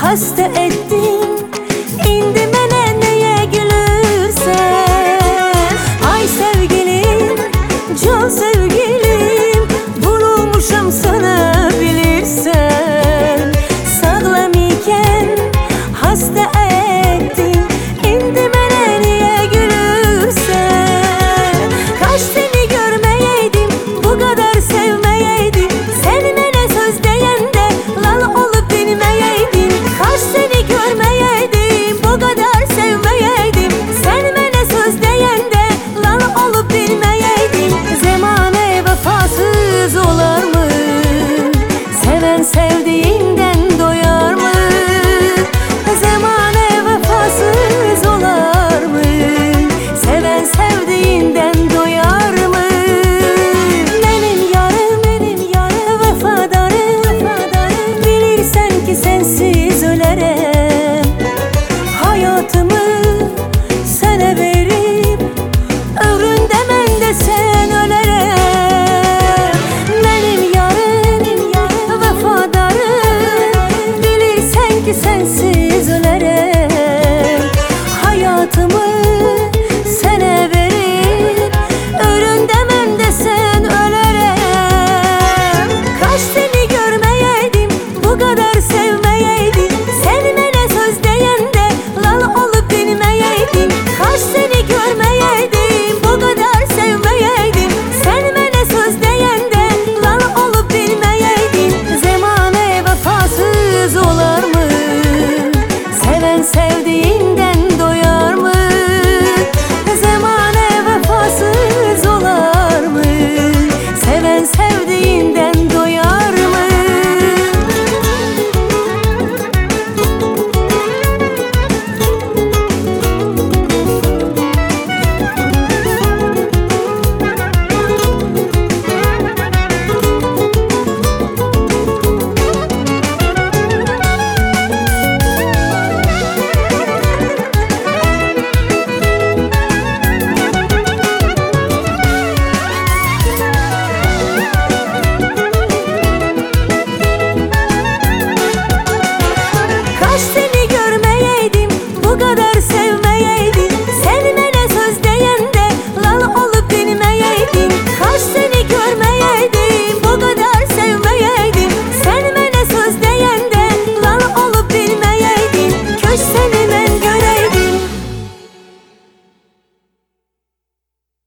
hasta ettin. İndi mənə nəyə gülürsən? Ay sevgilim, can sevgilim, vurulmuşam sana bilirsən. Sağlam ikən hasta ettin, indi mənə niyə gülürsən? Kaş seni görməyəydim, bu kadar sevməyəydim. Sen mənə söz deyəndə lal olup dinməyəydim. Kaş seni görməyəydim, bu kadar sevməyəydim. Sen mənə söz deyəndə lal olup dinməyəydim. Zamanə vefasız olar mı? Seven sevdi